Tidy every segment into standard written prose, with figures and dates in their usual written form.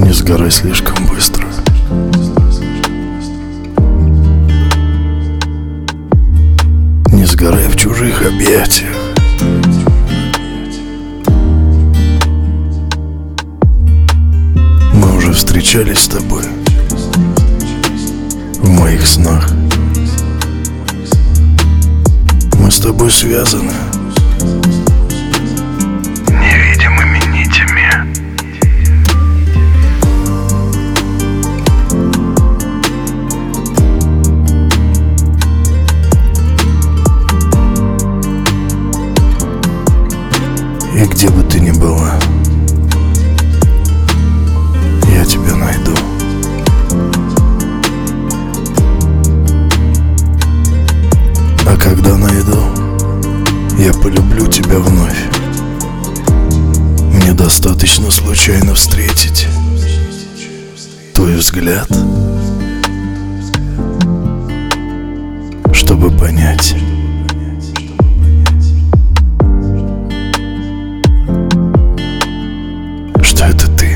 Не сгорай слишком быстро. Не сгорай в чужих объятиях. Мы уже встречались с тобой в моих снах. Мы с тобой связаны невидимыми нитями. И где бы ты ни была, я тебя найду. А когда найду, я полюблю тебя вновь. Мне достаточно случайно встретить твой взгляд, чтобы понять, что это ты.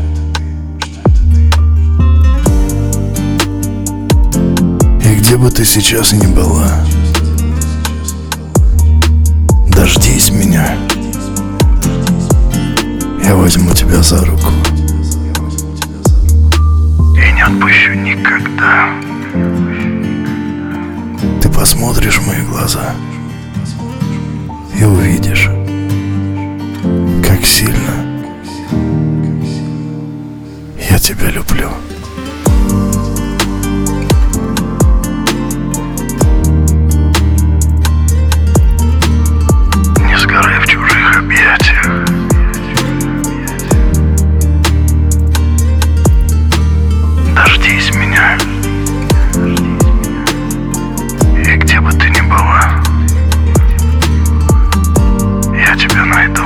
И где бы ты сейчас ни была, дождись меня. Я возьму тебя за руку и не отпущу никогда. Ты посмотришь в мои глаза и увидишь, как сильно я тебя люблю. Не сгорай в чужих объятиях. Дождись меня. И где бы ты ни была, я тебя найду.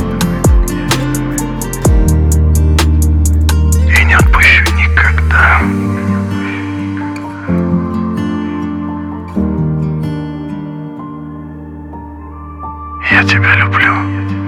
И не отпущу никогда. Я тебя люблю.